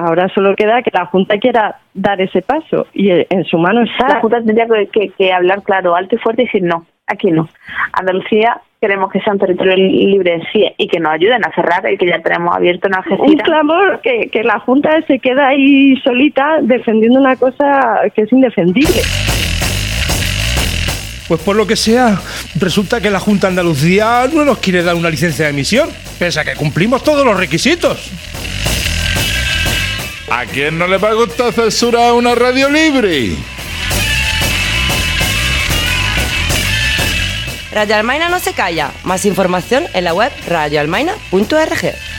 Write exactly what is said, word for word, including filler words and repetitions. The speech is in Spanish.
ahora solo queda que la Junta quiera dar ese paso y en su mano está. La Junta tendría que, que, que hablar claro, alto y fuerte y decir no, aquí no. Andalucía queremos que sea un territorio libre, sí, y que nos ayuden a cerrar el que ya tenemos abierto en Algeciras. Un clamor que, que la Junta se queda ahí solita defendiendo una cosa que es indefendible. Pues por lo que sea, resulta que la Junta de Andalucía no nos quiere dar una licencia de emisión, pese a que cumplimos todos los requisitos. ¿A quién no le va a gustar censurar una radio libre? Radio Almaina no se calla. Más información en la web radio almaina punto org.